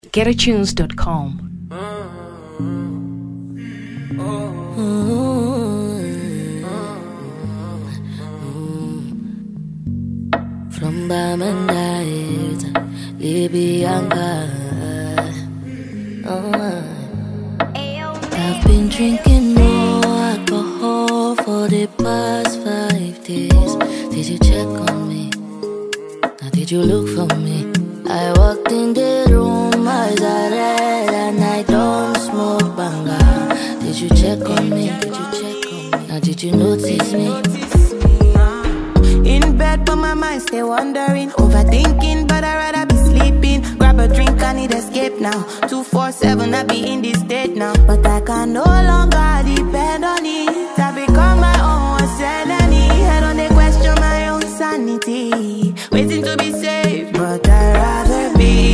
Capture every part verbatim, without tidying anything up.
get a tunes dot com. From Bamandait, Libyanka. I've been drinking more alcohol for the past five days. Did you check on me? Now did you look for me? I walked in the room, eyes are red, and I don't smoke banga. Did you check on me? Did you check on me? Now did you notice me? In bed, but my mind stay wandering, overthinking, but I'd rather be sleeping. Grab a drink, I need escape now. two four seven, I be in this state now. But I can no longer depend on it. I become my own enemy. I don't question my own sanity, waiting to be saved. But I'd rather be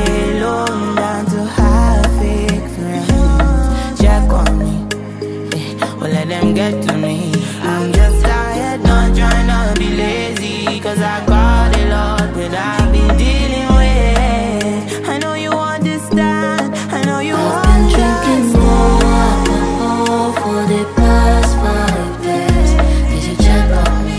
alone than to have fake friends. Check on me, yeah, well let them get to me. I'm just tired, not trying to be lazy, cause I got a lot that I've been dealing with. I know you understand, I know you I've understand. been drinking more alcohol for the past five days. Did you check on me?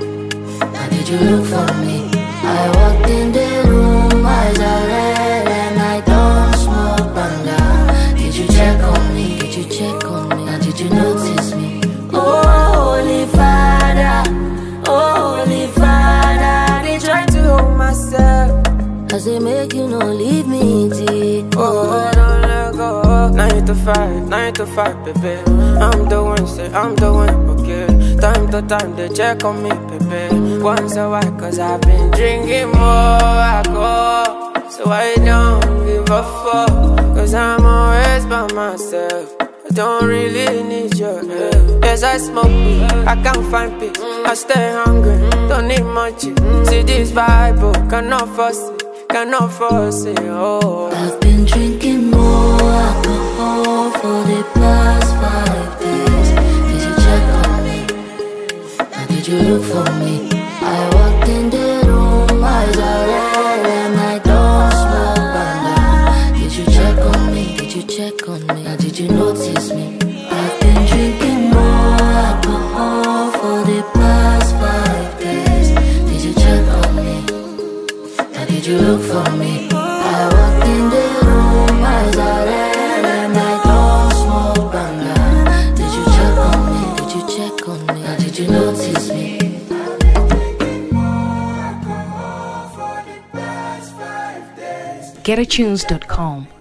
Now did you look for me? I walked in the room, eyes are red, and I don't smoke banga. Did you check on me? Did you check on me? Now did you notice me? Oh, Holy Father, oh, Holy Father, they try to hold myself. I say make you no leave me, T. Oh, don't let go. Nine to five, nine to five, baby. I'm the one, say I'm the one, okay. Time to time, they check on me, baby. Once a while, cause I've been drinking more alcohol. So I don't give a fuck, cause I'm always by myself. I don't really need your help. Yes, I smoke weed, I can't find peace. I stay hungry, don't need much. See this Bible, cannot force it, cannot force it, oh. I've been drinking more alcohol for the past five days. Did you check on me? Now did you look for me? I walked in the room, eyes are red, and I don't smoke banga. Did you check on me? Did you check on me? Now did you notice me? I've been drinking more alcohol for the past five days. Did you check on me? Now did you look for me? I walked in the room, eyes are red, and I don't smoke banga. Did you check on me? Did you check on me? Now did you notice me? get a tunes dot com.